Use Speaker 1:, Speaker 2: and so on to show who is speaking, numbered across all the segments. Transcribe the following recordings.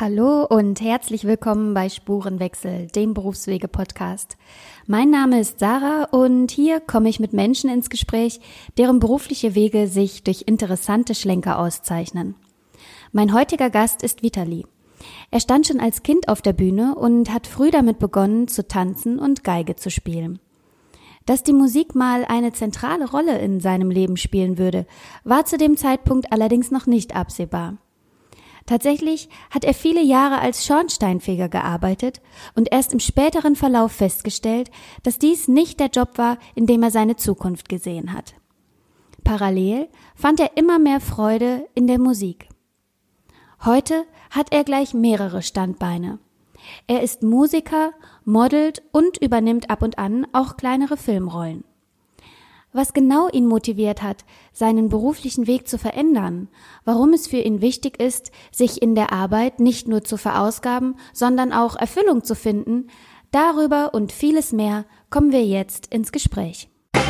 Speaker 1: Hallo und herzlich willkommen bei Spurenwechsel, dem Berufswege-Podcast. Mein Name ist Sarah und hier komme ich mit Menschen ins Gespräch, deren berufliche Wege sich durch interessante Schlenker auszeichnen. Mein heutiger Gast ist Vitali. Er stand schon als Kind auf der Bühne und hat früh damit begonnen, zu tanzen und Geige zu spielen. Dass die Musik mal eine zentrale Rolle in seinem Leben spielen würde, war zu dem Zeitpunkt allerdings noch nicht absehbar. Tatsächlich hat er viele Jahre als Schornsteinfeger gearbeitet und erst im späteren Verlauf festgestellt, dass dies nicht der Job war, in dem er seine Zukunft gesehen hat. Parallel fand er immer mehr Freude in der Musik. Heute hat er gleich mehrere Standbeine. Er ist Musiker, modelt und übernimmt ab und an auch kleinere Filmrollen. Was genau ihn motiviert hat, seinen beruflichen Weg zu verändern, warum es für ihn wichtig ist, sich in der Arbeit nicht nur zu verausgaben, sondern auch Erfüllung zu finden, darüber und vieles mehr kommen wir jetzt ins Gespräch.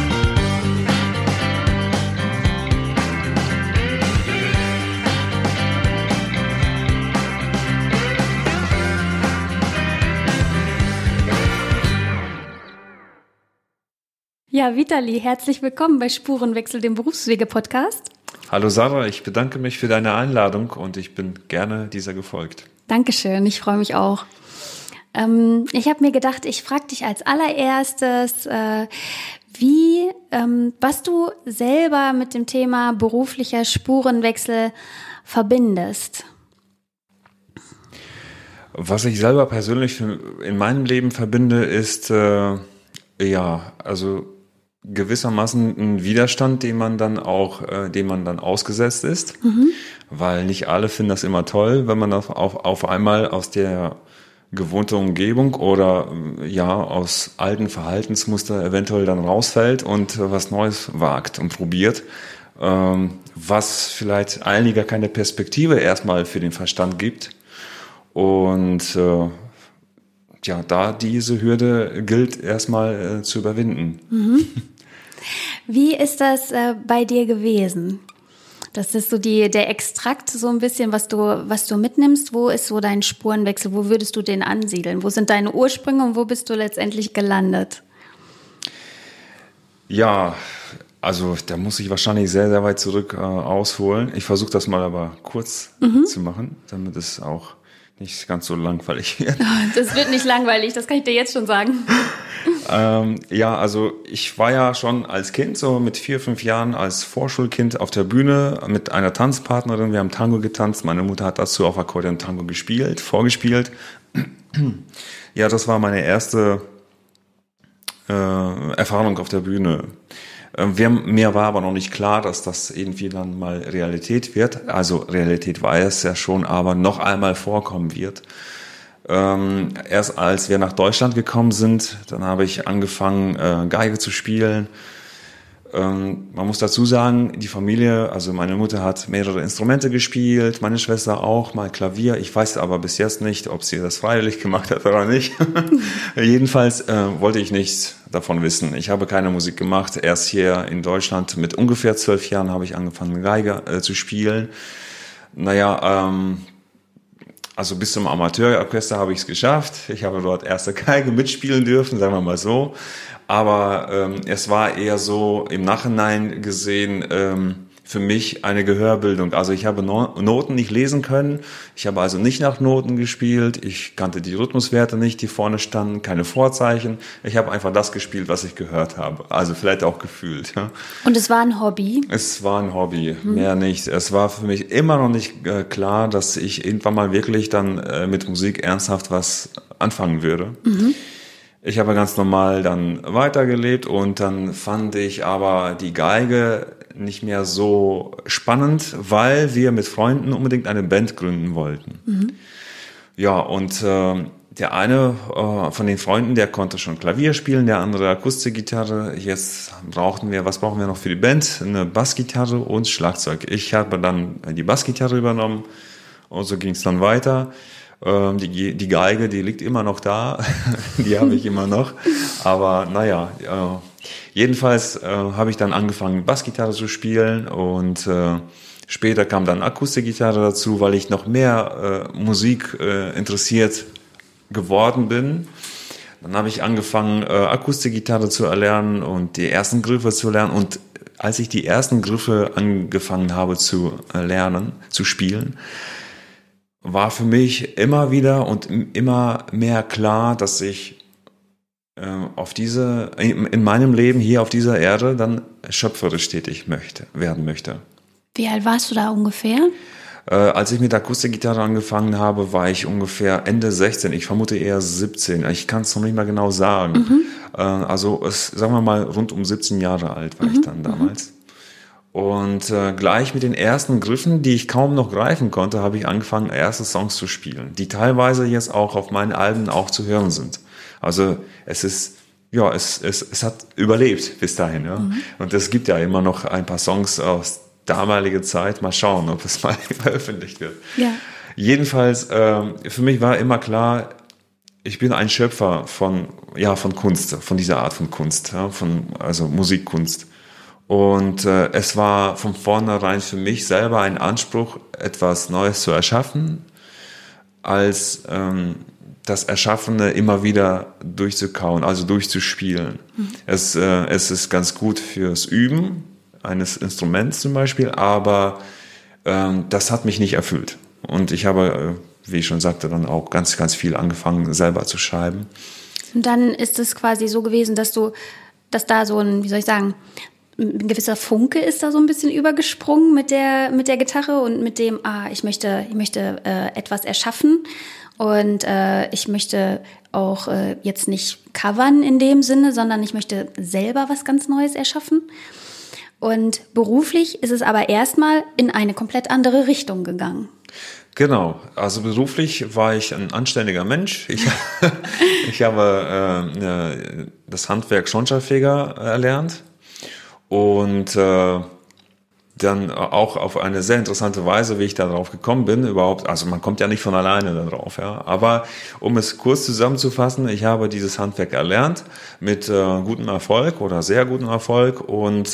Speaker 1: Ja, Vitali, herzlich willkommen bei Spurenwechsel, dem Berufswege-Podcast.
Speaker 2: Hallo Sarah, ich bedanke mich für deine Einladung und ich bin gerne dieser gefolgt.
Speaker 1: Dankeschön, ich freue mich auch. Ich habe mir gedacht, ich frage dich als allererstes, was du selber mit dem Thema beruflicher Spurenwechsel verbindest.
Speaker 2: Was ich selber persönlich in meinem Leben verbinde, ist gewissermaßen ein Widerstand, dem man dann ausgesetzt ist, weil nicht alle finden das immer toll, wenn man auf einmal aus der gewohnten Umgebung oder aus alten Verhaltensmuster eventuell dann rausfällt und was Neues wagt und probiert, was vielleicht einiger keine Perspektive erstmal für den Verstand gibt und da diese Hürde gilt erstmal zu überwinden.
Speaker 1: Mhm. Wie ist das bei dir gewesen? Das ist so der Extrakt so ein bisschen, was du mitnimmst. Wo ist so dein Spurenwechsel? Wo würdest du den ansiedeln? Wo sind deine Ursprünge und wo bist du letztendlich gelandet?
Speaker 2: Ja, also da muss ich wahrscheinlich sehr, sehr weit zurück ausholen. Ich versuche das mal aber kurz zu machen, damit es auch nicht ganz so langweilig wird.
Speaker 1: Das wird nicht langweilig, das kann ich dir jetzt schon sagen.
Speaker 2: Also ich war ja schon als Kind, so mit 4, 5 Jahren als Vorschulkind auf der Bühne mit einer Tanzpartnerin. Wir haben Tango getanzt. Meine Mutter hat dazu auf Akkordeon Tango vorgespielt. Ja, das war meine erste Erfahrung auf der Bühne. Mir war aber noch nicht klar, dass das irgendwie dann mal Realität wird. Also Realität war es ja schon, aber noch einmal vorkommen wird. Erst als wir nach Deutschland gekommen sind, dann habe ich angefangen, Geige zu spielen. Man muss dazu sagen, die Familie, also meine Mutter hat mehrere Instrumente gespielt, meine Schwester auch, mal Klavier. Ich weiß aber bis jetzt nicht, ob sie das freiwillig gemacht hat oder nicht. Jedenfalls wollte ich nichts davon wissen. Ich habe keine Musik gemacht. Erst hier in Deutschland mit ungefähr 12 Jahren habe ich angefangen, Geige zu spielen. Also bis zum Amateurorchester habe ich es geschafft. Ich habe dort erste Geige mitspielen dürfen, sagen wir mal so. Aber es war eher so im Nachhinein gesehen für mich eine Gehörbildung. Also ich habe Noten nicht lesen können. Ich habe also nicht nach Noten gespielt. Ich kannte die Rhythmuswerte nicht, die vorne standen, keine Vorzeichen. Ich habe einfach das gespielt, was ich gehört habe. Also vielleicht auch gefühlt. Ja.
Speaker 1: Und es war ein Hobby?
Speaker 2: Es war ein Hobby, mehr nicht. Es war für mich immer noch nicht klar, dass ich irgendwann mal wirklich dann mit Musik ernsthaft was anfangen würde. Ich habe ganz normal dann weitergelebt und dann fand ich aber die Geige nicht mehr so spannend, weil wir mit Freunden unbedingt eine Band gründen wollten. Ja, und der eine von den Freunden, der konnte schon Klavier spielen, der andere Akustikgitarre. Jetzt was brauchen wir noch für die Band? Eine Bassgitarre und Schlagzeug. Ich habe dann die Bassgitarre übernommen und so ging es dann weiter. Die Geige, die liegt immer noch da, die habe ich immer noch, aber jedenfalls habe ich dann angefangen, Bassgitarre zu spielen und Später kam dann Akustikgitarre dazu, weil ich noch mehr Musik interessiert geworden bin. Dann habe ich angefangen, Akustikgitarre zu erlernen und die ersten Griffe zu lernen. Und als ich die ersten Griffe angefangen habe zu lernen, zu spielen, war für mich immer wieder und immer mehr klar, dass ich in meinem Leben hier auf dieser Erde dann schöpferisch tätig werden möchte.
Speaker 1: Wie alt warst du da ungefähr?
Speaker 2: Als ich mit Akustikgitarre angefangen habe, war ich ungefähr Ende 16. Ich vermute eher 17. Ich kann es noch nicht mal genau sagen. Also sagen wir mal rund um 17 Jahre alt war ich dann damals. Und gleich mit den ersten Griffen, die ich kaum noch greifen konnte, habe ich angefangen, erste Songs zu spielen, die teilweise jetzt auch auf meinen Alben auch zu hören sind. Also es hat überlebt bis dahin. Ja? Und es gibt ja immer noch ein paar Songs aus damalige Zeit, mal schauen, ob es mal veröffentlicht wird. Ja. Jedenfalls, für mich war immer klar, ich bin ein Schöpfer von Kunst, von dieser Art von Kunst, ja, also Musikkunst. Und es war von vornherein für mich selber ein Anspruch, etwas Neues zu erschaffen, als das Erschaffene immer wieder durchzukauen, also durchzuspielen. Es ist ganz gut fürs Üben eines Instruments zum Beispiel, aber das hat mich nicht erfüllt. Und ich habe, wie ich schon sagte, dann auch ganz, ganz viel angefangen, selber zu schreiben.
Speaker 1: Und dann ist es quasi so gewesen, dass da so ein, wie soll ich sagen, ein gewisser Funke ist da so ein bisschen übergesprungen mit der Gitarre und mit dem, ich möchte etwas erschaffen und ich möchte auch jetzt nicht covern in dem Sinne, sondern ich möchte selber was ganz Neues erschaffen. Und beruflich ist es aber erstmal in eine komplett andere Richtung gegangen.
Speaker 2: Genau, also beruflich war ich ein anständiger Mensch. Ich habe das Handwerk Schornsteinfeger erlernt und dann auch auf eine sehr interessante Weise, wie ich da drauf gekommen bin, überhaupt, also man kommt ja nicht von alleine da drauf, ja, aber um es kurz zusammenzufassen, ich habe dieses Handwerk erlernt mit gutem Erfolg oder sehr gutem Erfolg und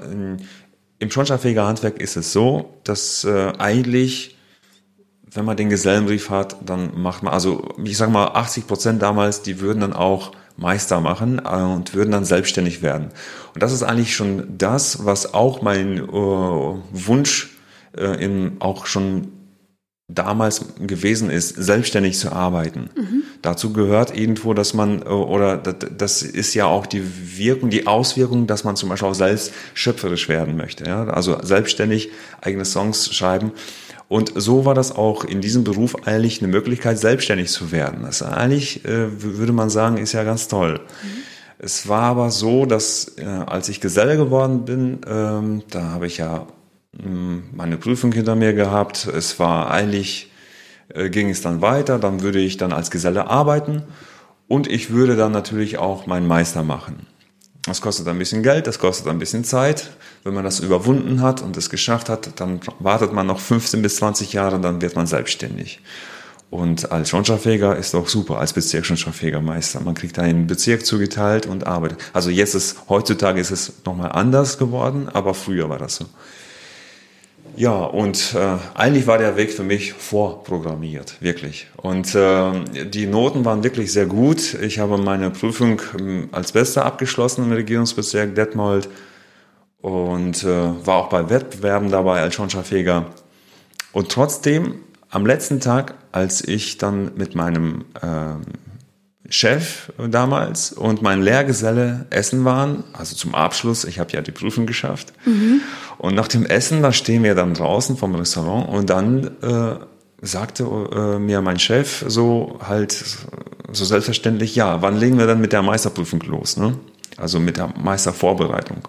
Speaker 2: im Schornsteinfegerhandwerk ist es so, dass eigentlich, wenn man den Gesellenbrief hat, dann macht man, also ich sag mal 80% damals, die würden dann auch Meister machen und würden dann selbstständig werden. Und das ist eigentlich schon das, was auch mein Wunsch auch schon damals gewesen ist, selbstständig zu arbeiten. Dazu gehört irgendwo, dass man, oder das ist ja auch die Auswirkung, dass man zum Beispiel auch selbst schöpferisch werden möchte. Ja? Also selbstständig eigene Songs schreiben. Und so war das auch in diesem Beruf eigentlich eine Möglichkeit, selbstständig zu werden. Das eigentlich, würde man sagen, ist ja ganz toll. Es war aber so, dass als ich Geselle geworden bin, da habe ich ja meine Prüfung hinter mir gehabt. Es war eigentlich, ging es dann weiter, dann würde ich dann als Geselle arbeiten und ich würde dann natürlich auch meinen Meister machen. Das kostet ein bisschen Geld, das kostet ein bisschen Zeit. Wenn man das überwunden hat und es geschafft hat, dann wartet man noch 15 bis 20 Jahre, dann wird man selbstständig. Und als Schornsteinfeger ist auch super, als Bezirksschornsteinfegermeister. Man kriegt einen Bezirk zugeteilt und arbeitet. Also heutzutage ist es nochmal anders geworden, aber früher war das so. Ja, und eigentlich war der Weg für mich vorprogrammiert, wirklich. Und die Noten waren wirklich sehr gut. Ich habe meine Prüfung als Bester abgeschlossen im Regierungsbezirk Detmold und war auch bei Wettbewerben dabei als Schornsteinfeger. Und trotzdem, am letzten Tag, als ich dann mit meinem Chef damals und mein Lehrgeselle essen waren, also zum Abschluss, ich habe ja die Prüfung geschafft. Und nach dem Essen, da stehen wir dann draußen vom Restaurant und dann sagte mir mein Chef so selbstverständlich, ja, wann legen wir dann mit der Meisterprüfung los, ne? Also mit der Meistervorbereitung.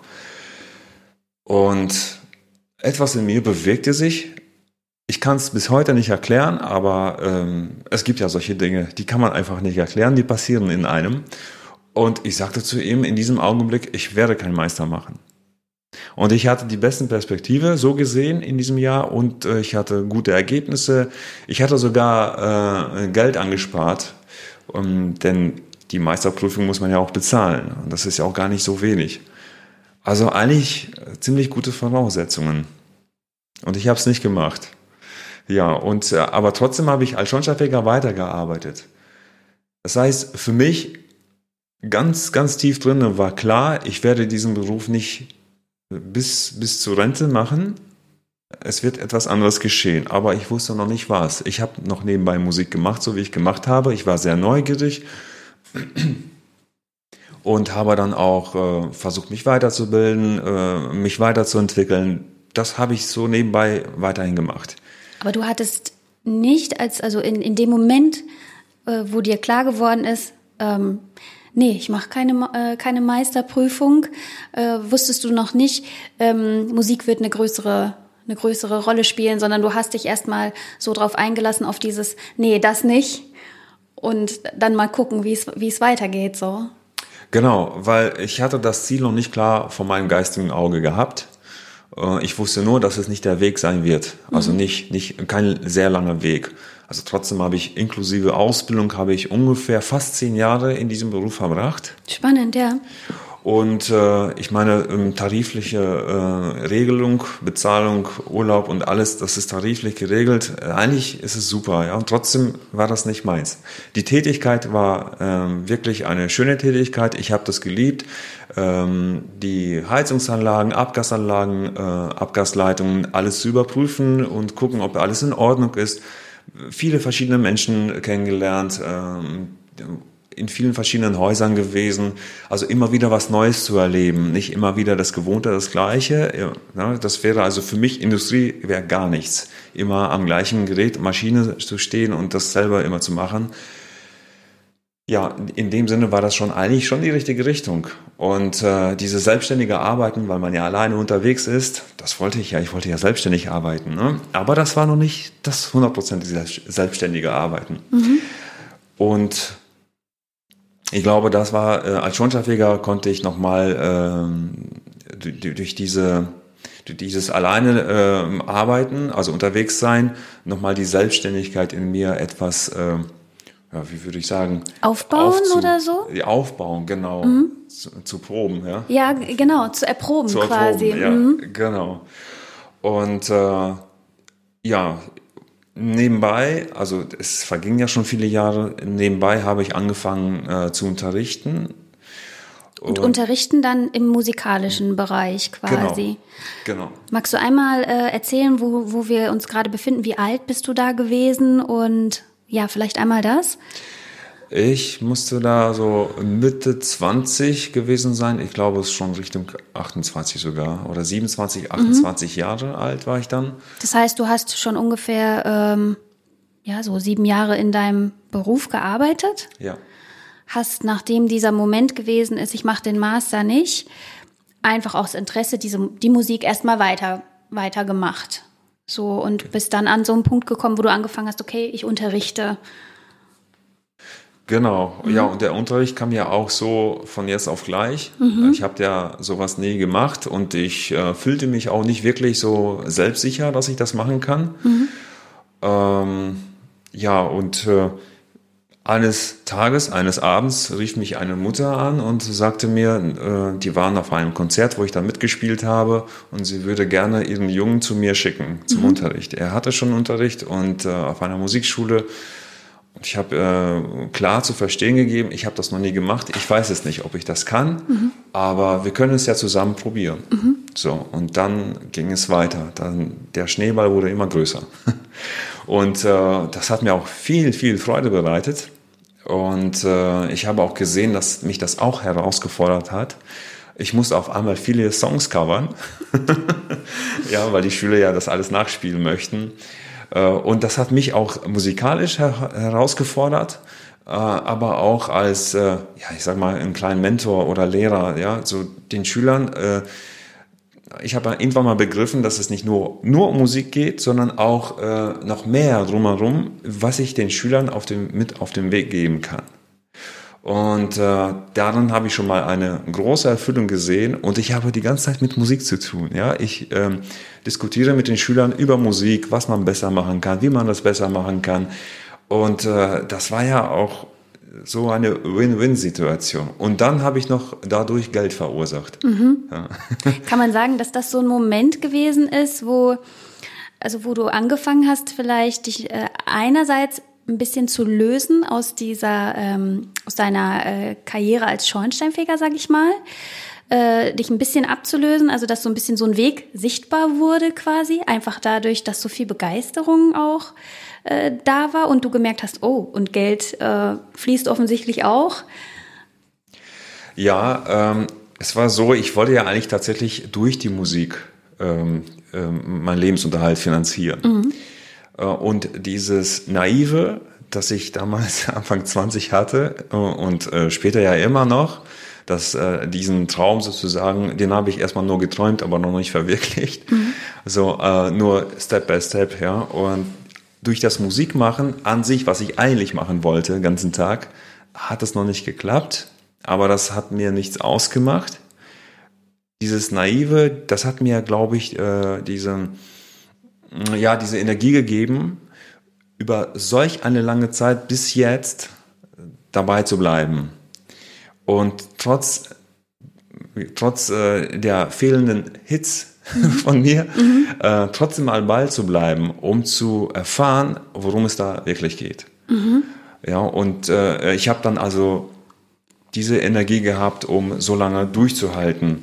Speaker 2: Und etwas in mir bewegte sich. Ich kann es bis heute nicht erklären, aber es gibt ja solche Dinge, die kann man einfach nicht erklären, die passieren in einem. Und ich sagte zu ihm in diesem Augenblick, ich werde keinen Meister machen. Und ich hatte die besten Perspektive so gesehen in diesem Jahr und ich hatte gute Ergebnisse. Ich hatte sogar Geld angespart, denn die Meisterprüfung muss man ja auch bezahlen. Und das ist ja auch gar nicht so wenig. Also eigentlich ziemlich gute Voraussetzungen. Und ich habe es nicht gemacht. Ja, aber trotzdem habe ich als Schornsteinfeger weitergearbeitet. Das heißt, für mich ganz, ganz tief drin war klar, ich werde diesen Beruf nicht bis zur Rente machen. Es wird etwas anderes geschehen, aber ich wusste noch nicht was. Ich habe noch nebenbei Musik gemacht, so wie ich gemacht habe. Ich war sehr neugierig und habe dann auch versucht, mich weiterzubilden, mich weiterzuentwickeln. Das habe ich so nebenbei weiterhin gemacht.
Speaker 1: Aber du hattest nicht, also in dem Moment, wo dir klar geworden ist, nee, ich mache keine Meisterprüfung, wusstest du noch nicht, Musik wird eine größere Rolle spielen, sondern du hast dich erstmal so drauf eingelassen auf dieses, nee, das nicht und dann mal gucken, wie es weitergeht, so.
Speaker 2: Genau, weil ich hatte das Ziel noch nicht klar vor meinem geistigen Auge gehabt. Ich wusste nur, dass es nicht der Weg sein wird, also kein sehr langer Weg. Also trotzdem habe ich inklusive Ausbildung ungefähr fast 10 Jahre in diesem Beruf verbracht.
Speaker 1: Spannend, ja.
Speaker 2: Und ich meine, tarifliche Regelung, Bezahlung, Urlaub und alles, das ist tariflich geregelt. Eigentlich ist es super, ja. Und trotzdem war das nicht meins. Die Tätigkeit war wirklich eine schöne Tätigkeit. Ich habe das geliebt. Die Heizungsanlagen, Abgasanlagen, Abgasleitungen, alles zu überprüfen und gucken, ob alles in Ordnung ist. Viele verschiedene Menschen kennengelernt, in vielen verschiedenen Häusern gewesen, also immer wieder was Neues zu erleben, nicht immer wieder das Gewohnte, das Gleiche. Ja, das wäre also für mich, Industrie wäre gar nichts. Immer am gleichen Gerät, Maschine zu stehen und das selber immer zu machen. Ja, in dem Sinne war das eigentlich schon die richtige Richtung. Und diese selbstständige Arbeiten, weil man ja alleine unterwegs ist, das wollte ich ja. Ich wollte ja selbstständig arbeiten. Ne? Aber das war noch nicht das 100% selbstständige Arbeiten. Mhm. Und ich glaube, das war, als Schornsteinfeger konnte ich nochmal durch dieses alleine Arbeiten, also unterwegs sein, nochmal die Selbstständigkeit in mir etwas, wie würde ich sagen?
Speaker 1: Aufbauen oder so?
Speaker 2: Aufbauen, genau. Zu proben, ja.
Speaker 1: Ja, genau, zu erproben quasi.
Speaker 2: Ja, genau. Und nebenbei, also es vergingen ja schon viele Jahre, nebenbei habe ich angefangen zu unterrichten.
Speaker 1: Und unterrichten dann im musikalischen Bereich quasi.
Speaker 2: Genau.
Speaker 1: Magst du einmal erzählen, wo wir uns gerade befinden? Wie alt bist du da gewesen? Und ja, vielleicht einmal das?
Speaker 2: Ich musste da so Mitte 20 gewesen sein. Ich glaube, es ist schon Richtung 28 sogar. Oder 27, 28 Jahre alt war ich dann.
Speaker 1: Das heißt, du hast schon ungefähr so 7 Jahre in deinem Beruf gearbeitet?
Speaker 2: Ja.
Speaker 1: Hast, nachdem dieser Moment gewesen ist, ich mache den Master nicht, einfach aus Interesse die Musik erstmal weiter gemacht. So, und bist dann an so einen Punkt gekommen, wo du angefangen hast, okay, ich unterrichte.
Speaker 2: Genau, ja, und der Unterricht kam ja auch so von jetzt auf gleich. Ich habe ja sowas nie gemacht und ich fühlte mich auch nicht wirklich so selbstsicher, dass ich das machen kann. Eines Tages, eines Abends rief mich eine Mutter an und sagte mir, die waren auf einem Konzert, wo ich dann mitgespielt habe und sie würde gerne ihren Jungen zu mir schicken zum Unterricht. Er hatte schon Unterricht und auf einer Musikschule. Und ich habe klar zu verstehen gegeben, ich habe das noch nie gemacht. Ich weiß es nicht, ob ich das kann, aber wir können es ja zusammen probieren. So, und dann ging es weiter. Der Schneeball wurde immer größer. Und das hat mir auch viel, viel Freude bereitet. Und ich habe auch gesehen, dass mich das auch herausgefordert hat. Ich musste auf einmal viele Songs covern, ja, weil die Schüler ja das alles nachspielen möchten. Und das hat mich auch musikalisch herausgefordert, aber auch als, ich sag mal, einen kleinen Mentor oder Lehrer, ja, so den Schülern. Ich habe irgendwann mal begriffen, dass es nicht nur um Musik geht, sondern auch noch mehr drumherum, was ich den Schülern mit auf den Weg geben kann. Und darin habe ich schon mal eine große Erfüllung gesehen und ich habe die ganze Zeit mit Musik zu tun. Ja, ich diskutiere mit den Schülern über Musik, was man besser machen kann, wie man das besser machen kann. Und das war ja auch so eine Win-Win-Situation. Und dann habe ich noch dadurch Geld verursacht.
Speaker 1: Ja. Kann man sagen, dass das so ein Moment gewesen ist, wo also wo du angefangen hast, vielleicht dich einerseits ein bisschen zu lösen aus aus deiner Karriere als Schornsteinfeger, sag ich mal, dich ein bisschen abzulösen, also dass so ein bisschen so ein Weg sichtbar wurde quasi, einfach dadurch, dass so viel Begeisterung auch da war und du gemerkt hast, oh, und Geld fließt offensichtlich auch.
Speaker 2: Ja, es war so, ich wollte ja eigentlich tatsächlich durch die Musik meinen Lebensunterhalt finanzieren. Und dieses Naive, das ich damals Anfang 20 hatte und später ja immer noch, diesen Traum sozusagen, den habe ich erstmal nur geträumt, aber noch nicht verwirklicht. So nur Step by Step, ja. Und durch das Musikmachen an sich, was ich eigentlich machen wollte, den ganzen Tag, hat es noch nicht geklappt. Aber das hat mir nichts ausgemacht. Dieses Naive, das hat mir, glaube ich, diese Energie gegeben, über solch eine lange Zeit bis jetzt dabei zu bleiben. Und trotz der fehlenden Hits von mir, trotzdem mal Ball zu bleiben, um zu erfahren, worum es da wirklich geht. Ja, und ich habe dann also diese Energie gehabt, um so lange durchzuhalten.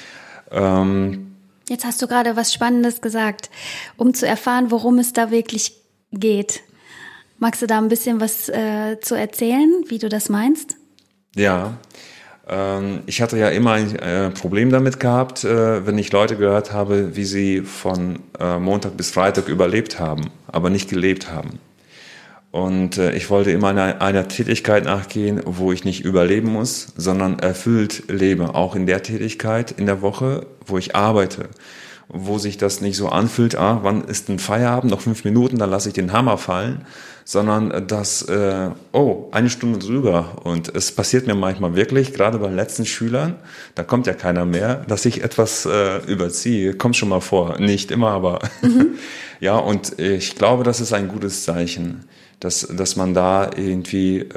Speaker 1: Jetzt hast du gerade was Spannendes gesagt, um zu erfahren, worum es da wirklich geht. Magst du da ein bisschen was zu erzählen, wie du das meinst?
Speaker 2: Ja, ich hatte ja immer ein Problem damit gehabt, wenn ich Leute gehört habe, wie sie von Montag bis Freitag überlebt haben, aber nicht gelebt haben. Und ich wollte immer einer Tätigkeit nachgehen, wo ich nicht überleben muss, sondern erfüllt lebe. Auch in der Tätigkeit in der Woche, wo ich arbeite. Wo sich das nicht so anfühlt, wann ist ein Feierabend, noch 5 Minuten, dann lasse ich den Hammer fallen. Sondern eine Stunde drüber. Und es passiert mir manchmal wirklich, gerade bei den letzten Schülern, da kommt ja keiner mehr, dass ich etwas überziehe. Kommt schon mal vor. Nicht immer, aber ja, und ich glaube, das ist ein gutes Zeichen. Dass man da irgendwie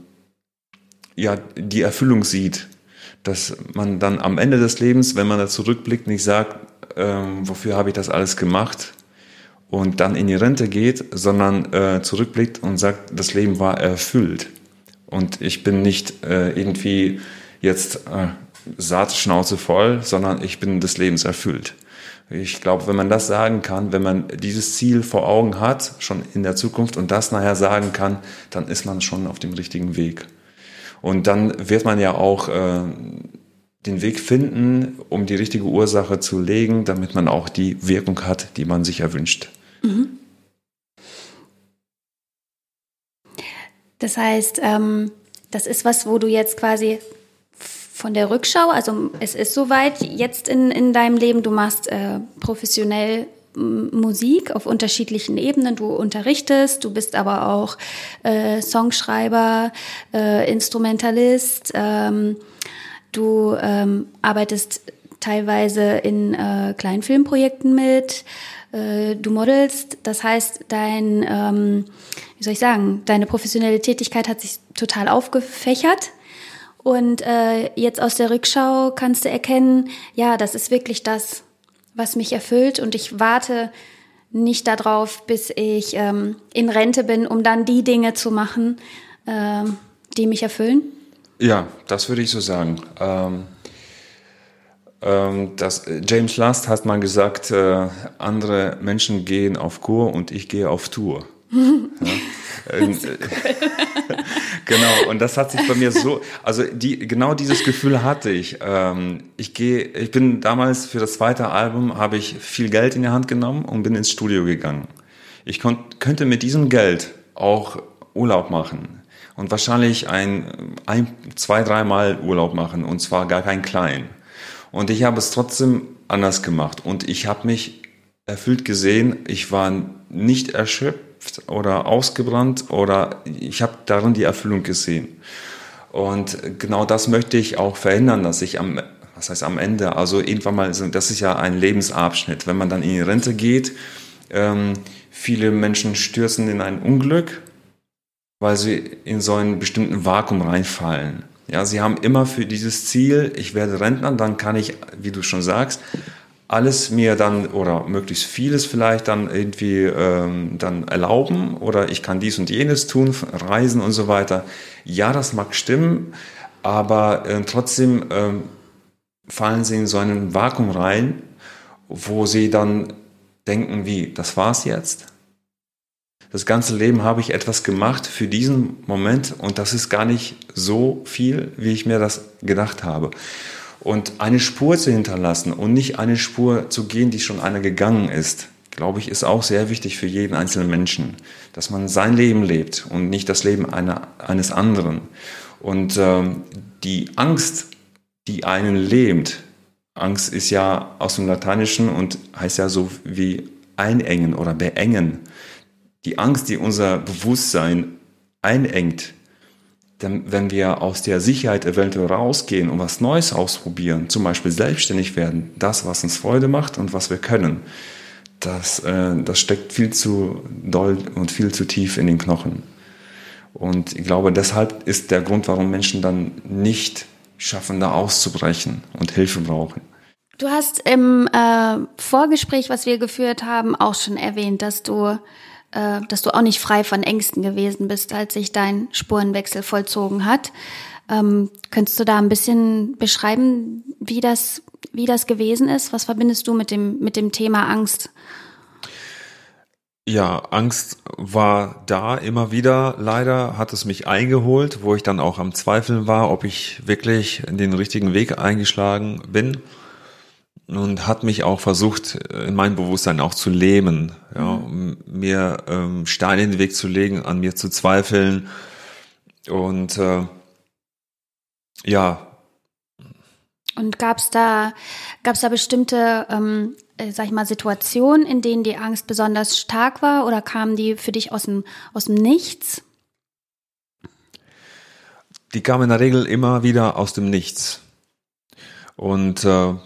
Speaker 2: die Erfüllung sieht, dass man dann am Ende des Lebens, wenn man da zurückblickt, nicht sagt, wofür habe ich das alles gemacht und dann in die Rente geht, sondern zurückblickt und sagt, das Leben war erfüllt und ich bin nicht irgendwie jetzt satt, Schnauze voll, sondern ich bin des Lebens erfüllt. Ich glaube, wenn man das sagen kann, wenn man dieses Ziel vor Augen hat, schon in der Zukunft und das nachher sagen kann, dann ist man schon auf dem richtigen Weg. Und dann wird man ja auch den Weg finden, um die richtige Ursache zu legen, damit man auch die Wirkung hat, die man sich erwünscht.
Speaker 1: Das heißt, das ist was, wo du jetzt quasi von der Rückschau, also es ist soweit jetzt in deinem Leben, du machst professionell Musik auf unterschiedlichen Ebenen, du unterrichtest, du bist aber auch Songschreiber, Instrumentalist, du arbeitest teilweise in kleinen Filmprojekten mit, du modelst, das heißt, deine professionelle Tätigkeit hat sich total aufgefächert. Und jetzt aus der Rückschau kannst du erkennen, ja, das ist wirklich das, was mich erfüllt. Und ich warte nicht darauf, bis ich in Rente bin, um dann die Dinge zu machen, die mich erfüllen.
Speaker 2: Ja, das würde ich so sagen. James Last hat mal gesagt, andere Menschen gehen auf Kur und ich gehe auf Tour. Ja. Genau, und das hat sich bei mir so, also genau dieses Gefühl hatte ich. Ich bin damals für das zweite Album, habe ich viel Geld in die Hand genommen und bin ins Studio gegangen. Ich könnte mit diesem Geld auch Urlaub machen und wahrscheinlich 2-3 Mal Urlaub machen und zwar gar keinen kleinen. Und ich habe es trotzdem anders gemacht und ich habe mich erfüllt gesehen, ich war nicht erschöpft oder ausgebrannt oder ich habe darin die Erfüllung gesehen. Und genau das möchte ich auch verhindern, dass ich am Ende, also irgendwann mal, das ist ja ein Lebensabschnitt, wenn man dann in die Rente geht, viele Menschen stürzen in ein Unglück, weil sie in so einen bestimmten Vakuum reinfallen. Ja, sie haben immer für dieses Ziel, ich werde Rentner, dann kann ich, wie du schon sagst, alles mir dann oder möglichst vieles vielleicht dann irgendwie dann erlauben oder ich kann dies und jenes tun, reisen und so weiter. Ja, das mag stimmen, aber trotzdem fallen sie in so ein Vakuum rein, wo sie dann denken, wie, das war's jetzt? Das ganze Leben habe ich etwas gemacht für diesen Moment und das ist gar nicht so viel, wie ich mir das gedacht habe. Und eine Spur zu hinterlassen und nicht eine Spur zu gehen, die schon einer gegangen ist, glaube ich, ist auch sehr wichtig für jeden einzelnen Menschen. Dass man sein Leben lebt und nicht das Leben eines anderen. Und die Angst, die einen lähmt, Angst ist ja aus dem Lateinischen und heißt ja so wie einengen oder beengen. Die Angst, die unser Bewusstsein einengt, denn wenn wir aus der Sicherheit eventuell rausgehen und was Neues ausprobieren, zum Beispiel selbstständig werden, das, was uns Freude macht und was wir können, das steckt viel zu doll und viel zu tief in den Knochen. Und ich glaube, deshalb ist der Grund, warum Menschen dann nicht schaffen, da auszubrechen und Hilfe brauchen.
Speaker 1: Du hast im Vorgespräch, was wir geführt haben, auch schon erwähnt, dass du auch nicht frei von Ängsten gewesen bist, als sich dein Spurenwechsel vollzogen hat. Könntest du da ein bisschen beschreiben, wie das gewesen ist? Was verbindest du mit dem Thema Angst?
Speaker 2: Ja, Angst war da immer wieder. Leider hat es mich eingeholt, wo ich dann auch am Zweifeln war, ob ich wirklich den richtigen Weg eingeschlagen bin. Und hat mich auch versucht, in meinem Bewusstsein auch zu lähmen, ja, mir Steine in den Weg zu legen, an mir zu zweifeln. Und ja.
Speaker 1: Und gab's da bestimmte, sag ich mal, Situationen, in denen die Angst besonders stark war, oder kamen die für dich aus dem Nichts?
Speaker 2: Die kamen in der Regel immer wieder aus dem Nichts. Und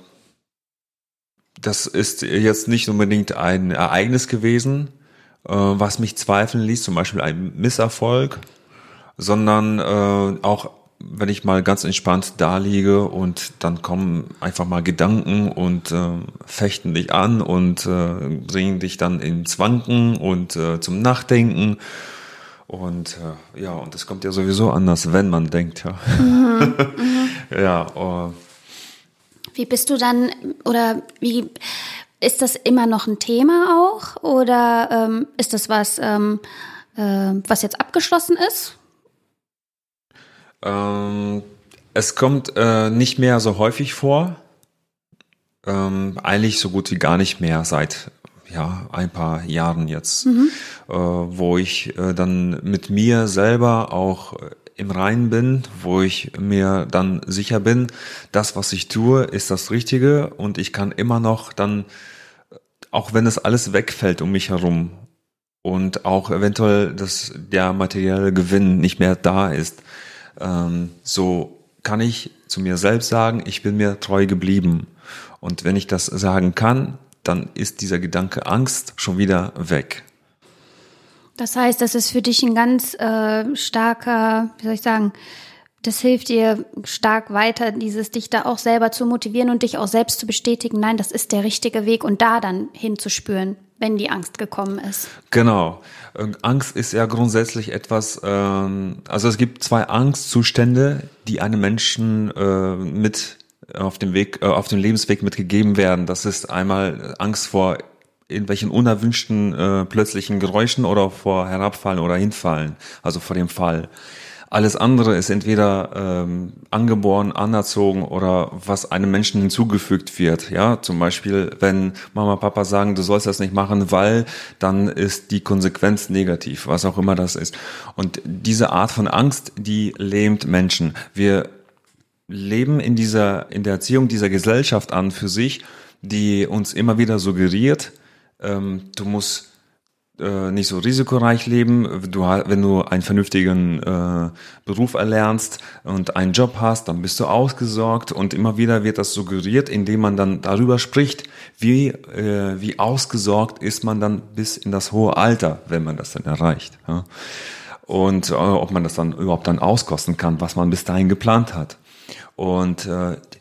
Speaker 2: das ist jetzt nicht unbedingt ein Ereignis gewesen, was mich zweifeln ließ, zum Beispiel ein Misserfolg, sondern auch, wenn ich mal ganz entspannt da liege und dann kommen einfach mal Gedanken und fechten dich an und bringen dich dann ins Wanken und zum Nachdenken. Und ja, und das kommt ja sowieso anders, wenn man denkt. Ja, ja.
Speaker 1: Wie bist du dann, oder wie ist das immer noch ein Thema auch, oder ist das was jetzt abgeschlossen ist?
Speaker 2: Es kommt nicht mehr so häufig vor, eigentlich so gut wie gar nicht mehr seit ein paar Jahren jetzt, wo ich dann mit mir selber auch im Reinen bin, wo ich mir dann sicher bin, das, was ich tue, ist das Richtige und ich kann immer noch dann, auch wenn es alles wegfällt um mich herum und auch eventuell der materielle Gewinn nicht mehr da ist, so kann ich zu mir selbst sagen, ich bin mir treu geblieben. Und wenn ich das sagen kann, dann ist dieser Gedanke Angst schon wieder weg.
Speaker 1: Das heißt, das ist für dich ein ganz starker, wie soll ich sagen, das hilft dir stark weiter, dich da auch selber zu motivieren und dich auch selbst zu bestätigen, nein, das ist der richtige Weg und da dann hinzuspüren, wenn die Angst gekommen ist.
Speaker 2: Genau. Angst ist ja grundsätzlich etwas, also es gibt zwei Angstzustände, die einem Menschen mit auf dem Lebensweg mitgegeben werden. Das ist einmal Angst vor irgendwelchen unerwünschten plötzlichen Geräuschen oder vor Herabfallen oder Hinfallen, also vor dem Fall. Alles andere ist entweder angeboren, anerzogen oder was einem Menschen hinzugefügt wird. Ja, zum Beispiel, wenn Mama, Papa sagen, du sollst das nicht machen, weil, dann ist die Konsequenz negativ, was auch immer das ist. Und diese Art von Angst, die lähmt Menschen. Wir leben in der Erziehung dieser Gesellschaft an für sich, die uns immer wieder suggeriert, du musst nicht so risikoreich leben, wenn du einen vernünftigen Beruf erlernst und einen Job hast, dann bist du ausgesorgt und immer wieder wird das suggeriert, indem man dann darüber spricht, wie ausgesorgt ist man dann bis in das hohe Alter, wenn man das dann erreicht. Ja? Und ob man das dann überhaupt dann auskosten kann, was man bis dahin geplant hat. Und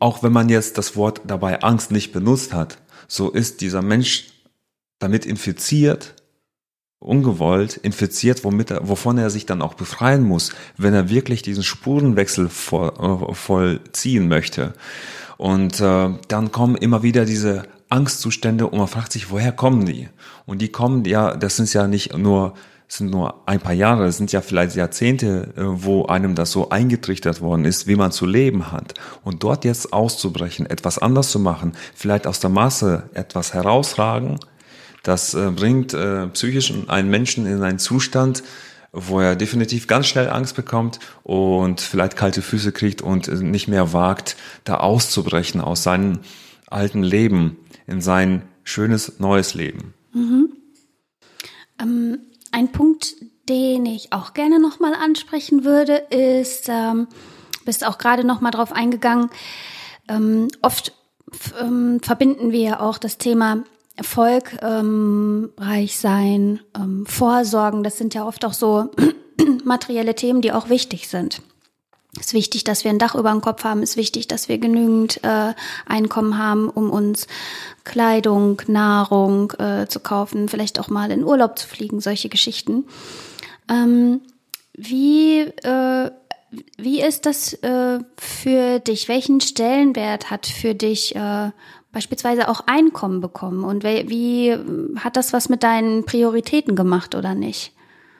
Speaker 2: auch wenn man jetzt das Wort dabei Angst nicht benutzt hat, so ist dieser Mensch damit infiziert, ungewollt infiziert, wovon er sich dann auch befreien muss, wenn er wirklich diesen Spurenwechsel vollziehen möchte. Und dann kommen immer wieder diese Angstzustände und man fragt sich, woher kommen die? Und die kommen ja, das sind ja nicht nur, sind nur ein paar Jahre, es sind ja vielleicht Jahrzehnte, wo einem das so eingetrichtert worden ist, wie man zu leben hat. Und dort jetzt auszubrechen, etwas anders zu machen, vielleicht aus der Masse etwas herausragen, das bringt psychisch einen Menschen in einen Zustand, wo er definitiv ganz schnell Angst bekommt und vielleicht kalte Füße kriegt und nicht mehr wagt, da auszubrechen aus seinem alten Leben in sein schönes neues Leben.
Speaker 1: Ein Punkt, den ich auch gerne nochmal ansprechen würde, ist, bist auch gerade nochmal drauf eingegangen, oft verbinden wir auch das Thema Erfolg, reich sein, Vorsorgen, das sind ja oft auch so materielle Themen, die auch wichtig sind. Es ist wichtig, dass wir ein Dach über dem Kopf haben, es ist wichtig, dass wir genügend Einkommen haben, um uns Kleidung, Nahrung zu kaufen, vielleicht auch mal in Urlaub zu fliegen, solche Geschichten. Wie ist das für dich? Welchen Stellenwert hat für dich beispielsweise auch Einkommen bekommen? Und wie hat das was mit deinen Prioritäten gemacht oder nicht?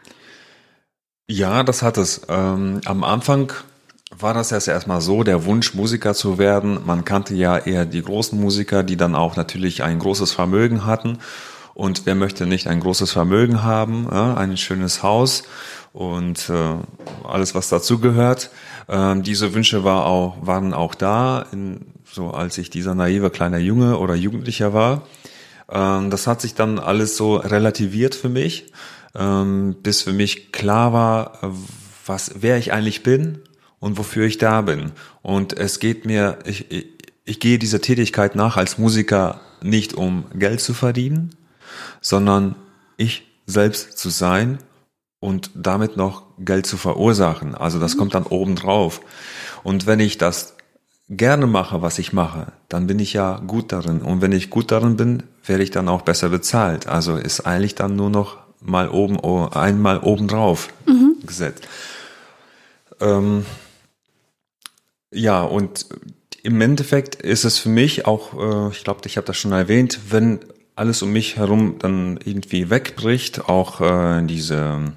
Speaker 2: Ja, das hat es. Am Anfang war das erstmal so, der Wunsch, Musiker zu werden. Man kannte ja eher die großen Musiker, die dann auch natürlich ein großes Vermögen hatten. Und wer möchte nicht ein großes Vermögen haben, ein schönes Haus und alles, was dazugehört. Diese Wünsche waren auch da, so als ich dieser naive kleiner Junge oder Jugendlicher war. Das hat sich dann alles so relativiert für mich, bis für mich klar war, wer ich eigentlich bin und wofür ich da bin. Und es geht mir, ich gehe dieser Tätigkeit nach als Musiker nicht um Geld zu verdienen, sondern ich selbst zu sein und damit noch Geld zu verursachen. Also das kommt dann oben drauf. Und wenn ich das gerne mache, was ich mache, dann bin ich ja gut darin. Und wenn ich gut darin bin, werde ich dann auch besser bezahlt. Also ist eigentlich dann nur noch einmal oben drauf gesetzt. Ja, und im Endeffekt ist es für mich auch, ich glaube, ich habe das schon erwähnt, wenn alles um mich herum dann irgendwie wegbricht, auch diese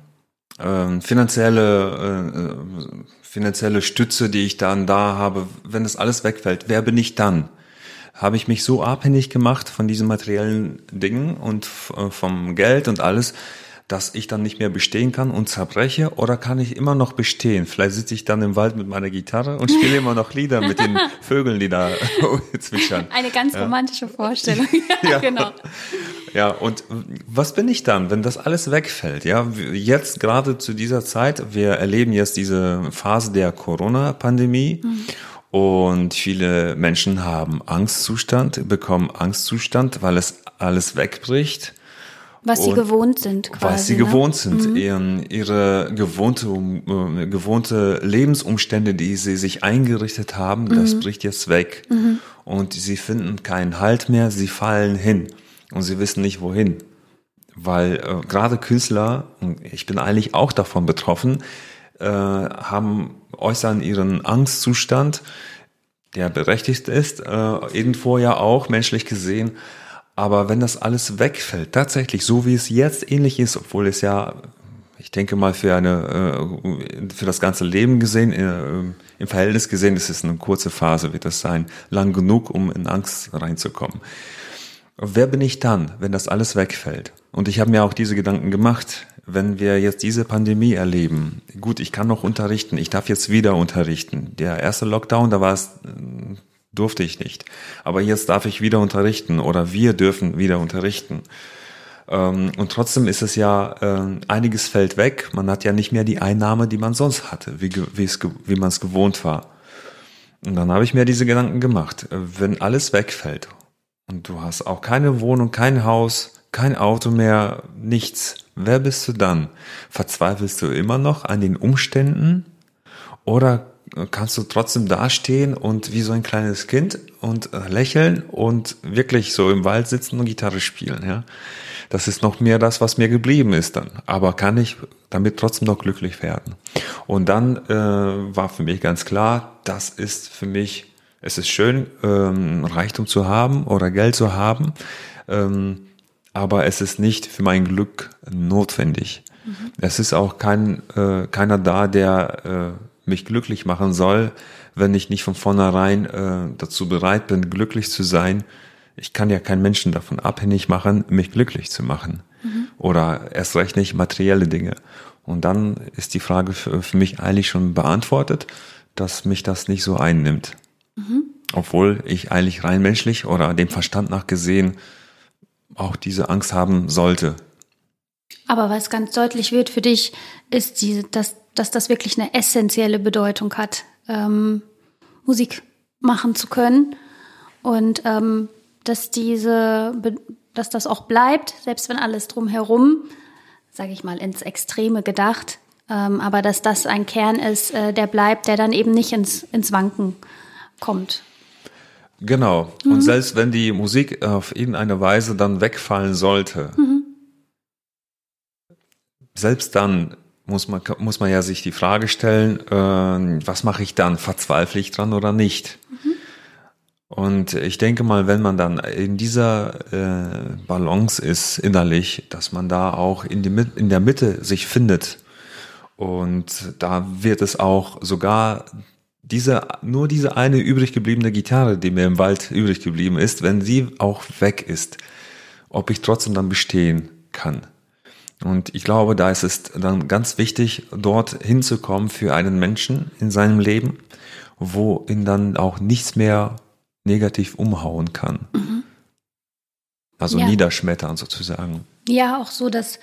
Speaker 2: finanzielle Stütze, die ich dann da habe, wenn das alles wegfällt, wer bin ich dann? Habe ich mich so abhängig gemacht von diesen materiellen Dingen und vom Geld und alles, dass ich dann nicht mehr bestehen kann und zerbreche, oder kann ich immer noch bestehen? Vielleicht sitze ich dann im Wald mit meiner Gitarre und spiele immer noch Lieder mit den Vögeln, die da zwitschern.
Speaker 1: Eine ganz romantische Vorstellung.
Speaker 2: Ja,
Speaker 1: genau.
Speaker 2: Ja, und was bin ich dann, wenn das alles wegfällt? Ja, jetzt gerade zu dieser Zeit, wir erleben jetzt diese Phase der Corona-Pandemie und viele Menschen haben bekommen Angstzustand, weil es alles wegbricht.
Speaker 1: Was sie gewohnt sind quasi.
Speaker 2: Was sie gewohnt sind, ihre gewohnte Lebensumstände, die sie sich eingerichtet haben, das bricht jetzt weg. Und sie finden keinen Halt mehr, sie fallen hin und sie wissen nicht wohin. Weil gerade Künstler, und ich bin eigentlich auch davon betroffen, äußern ihren Angstzustand, der berechtigt ist, irgendwo ja auch menschlich gesehen. Aber wenn das alles wegfällt, tatsächlich so wie es jetzt ähnlich ist, obwohl es ja, ich denke mal für das ganze Leben gesehen, im Verhältnis gesehen, ist es eine kurze Phase, wird das sein, lang genug, um in Angst reinzukommen. Wer bin ich dann, wenn das alles wegfällt? Und ich habe mir auch diese Gedanken gemacht, wenn wir jetzt diese Pandemie erleben. Gut, ich kann noch unterrichten, ich darf jetzt wieder unterrichten. Der erste Lockdown, durfte ich nicht. Aber jetzt darf ich wieder unterrichten oder wir dürfen wieder unterrichten. Und trotzdem ist es ja, einiges fällt weg. Man hat ja nicht mehr die Einnahme, die man sonst hatte, wie man es gewohnt war. Und dann habe ich mir diese Gedanken gemacht. Wenn alles wegfällt und du hast auch keine Wohnung, kein Haus, kein Auto mehr, nichts, wer bist du dann? Verzweifelst du immer noch an den Umständen? Oder kannst du trotzdem dastehen und wie so ein kleines Kind und lächeln und wirklich so im Wald sitzen und Gitarre spielen, ja. Das ist noch mehr das, was mir geblieben ist dann. Aber kann ich damit trotzdem noch glücklich werden? Und dann war für mich ganz klar, das ist für mich, es ist schön, Reichtum zu haben oder Geld zu haben, aber es ist nicht für mein Glück notwendig. Es ist auch keiner da, der mich glücklich machen soll, wenn ich nicht von vornherein dazu bereit bin, glücklich zu sein. Ich kann ja keinen Menschen davon abhängig machen, mich glücklich zu machen. Oder erst recht nicht materielle Dinge. Und dann ist die Frage für mich eigentlich schon beantwortet, dass mich das nicht so einnimmt. Obwohl ich eigentlich rein menschlich oder dem Verstand nach gesehen auch diese Angst haben sollte.
Speaker 1: Aber was ganz deutlich wird für dich, ist, dass das wirklich eine essentielle Bedeutung hat, Musik machen zu können. Und dass das auch bleibt, selbst wenn alles drumherum, sage ich mal, ins Extreme gedacht, aber dass das ein Kern ist, der bleibt, der dann eben nicht ins Wanken kommt.
Speaker 2: Genau. Und selbst wenn die Musik auf irgendeine Weise dann wegfallen sollte, selbst dann muss man ja sich die Frage stellen, was mache ich dann? Verzweifle ich dran oder nicht? Und ich denke mal, wenn man dann in dieser Balance ist innerlich, dass man da auch in der Mitte sich findet. Und da wird es auch sogar nur diese eine übrig gebliebene Gitarre, die mir im Wald übrig geblieben ist, wenn sie auch weg ist, ob ich trotzdem dann bestehen kann. Und ich glaube, da ist es dann ganz wichtig, dort hinzukommen für einen Menschen in seinem Leben, wo ihn dann auch nichts mehr negativ umhauen kann. Also niederschmettern sozusagen.
Speaker 1: Ja, auch so, dass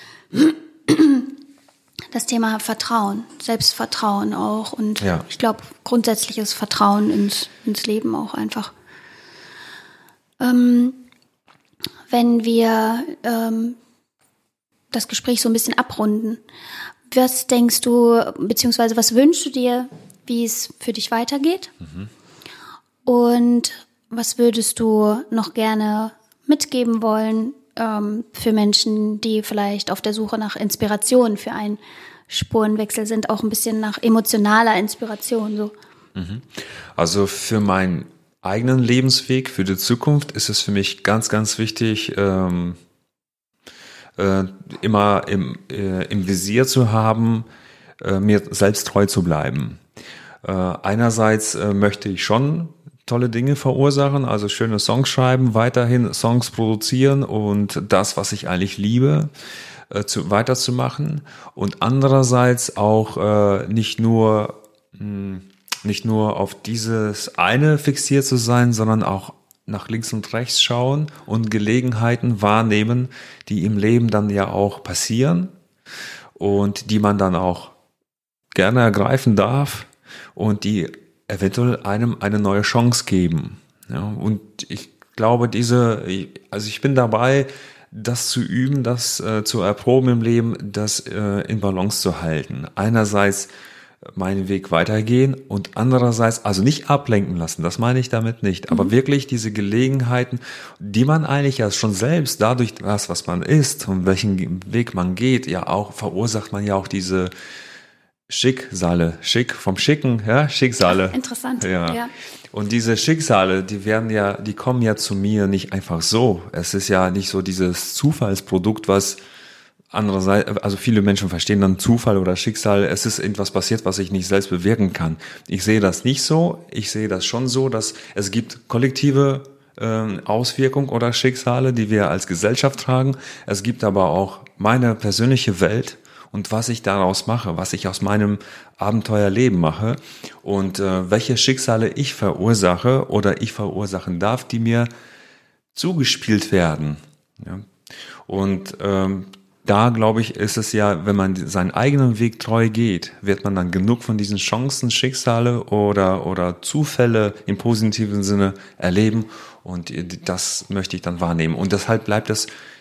Speaker 1: das Thema Vertrauen, Selbstvertrauen auch und ich glaube, grundsätzliches Vertrauen ins Leben auch einfach. Wenn wir das Gespräch so ein bisschen abrunden, was denkst du, beziehungsweise was wünschst du dir, wie es für dich weitergeht? Und was würdest du noch gerne mitgeben wollen für Menschen, die vielleicht auf der Suche nach Inspiration für einen Spurenwechsel sind, auch ein bisschen nach emotionaler Inspiration? So.
Speaker 2: Also für meinen eigenen Lebensweg, für die Zukunft ist es für mich ganz, ganz wichtig, immer im Visier zu haben, mir selbst treu zu bleiben. Einerseits möchte ich schon tolle Dinge verursachen, also schöne Songs schreiben, weiterhin Songs produzieren und das, was ich eigentlich liebe, weiterzumachen. Und andererseits auch nicht nur auf dieses eine fixiert zu sein, sondern auch nach links und rechts schauen und Gelegenheiten wahrnehmen, die im Leben dann ja auch passieren und die man dann auch gerne ergreifen darf und die eventuell einem eine neue Chance geben. Ja, und ich glaube, ich bin dabei, das zu üben, das zu erproben im Leben, das in Balance zu halten. Einerseits meinen Weg weitergehen und andererseits, also nicht ablenken lassen, das meine ich damit nicht, aber wirklich diese Gelegenheiten, die man eigentlich ja schon selbst dadurch, was man ist und welchen Weg man geht, ja auch, verursacht man ja auch diese Schicksale, Schicksale.
Speaker 1: Interessant,
Speaker 2: ja. Und diese Schicksale, die kommen ja zu mir nicht einfach so. Es ist ja nicht so dieses Zufallsprodukt, was andererseits, also viele Menschen verstehen dann Zufall oder Schicksal, es ist irgendwas passiert, was ich nicht selbst bewirken kann. Ich sehe das nicht so. Ich sehe das schon so, dass es gibt kollektive Auswirkungen oder Schicksale, die wir als Gesellschaft tragen. Es gibt aber auch meine persönliche Welt und was ich daraus mache, was ich aus meinem Abenteuerleben mache und welche Schicksale ich verursache oder ich verursachen darf, die mir zugespielt werden. Ja. Und da, glaube ich, ist es ja, wenn man seinen eigenen Weg treu geht, wird man dann genug von diesen Chancen, Schicksale oder Zufälle im positiven Sinne erleben und das möchte ich dann wahrnehmen. Und deshalb bleibt es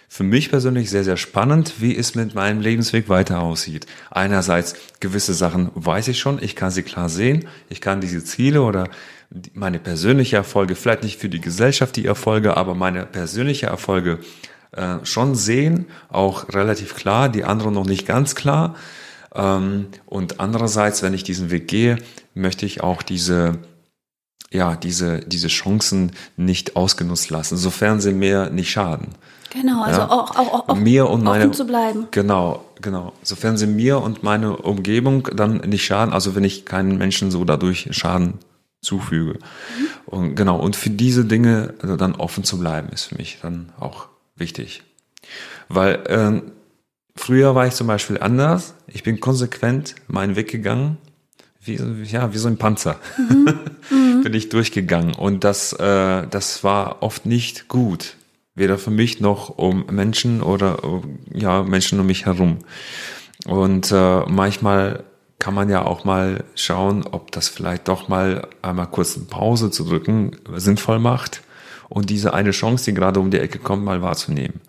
Speaker 2: für mich persönlich sehr, sehr spannend, wie es mit meinem Lebensweg weiter aussieht. Einerseits gewisse Sachen weiß ich schon, ich kann sie klar sehen, ich kann diese Ziele oder meine persönliche Erfolge, vielleicht nicht für die Gesellschaft die Erfolge, aber meine persönliche Erfolge schon sehen, auch relativ klar, die anderen noch nicht ganz klar. Und andererseits, wenn ich diesen Weg gehe, möchte ich auch diese Chancen nicht ausgenutzt lassen, sofern sie mir nicht schaden.
Speaker 1: Genau, also auch
Speaker 2: mir und
Speaker 1: offen zu bleiben.
Speaker 2: Genau. Sofern sie mir und meine Umgebung dann nicht schaden, also wenn ich keinen Menschen so dadurch Schaden zufüge. Und für diese Dinge dann offen zu bleiben, ist für mich dann auch wichtig. Weil früher war ich zum Beispiel anders. Ich bin konsequent meinen Weg gegangen, wie so ein Panzer. Bin ich durchgegangen. Und das war oft nicht gut. Weder für mich noch um Menschen oder Menschen um mich herum. Und manchmal kann man ja auch mal schauen, ob das vielleicht doch mal einmal kurz eine Pause zu drücken sinnvoll macht und diese eine Chance, die gerade um die Ecke kommt, mal wahrzunehmen.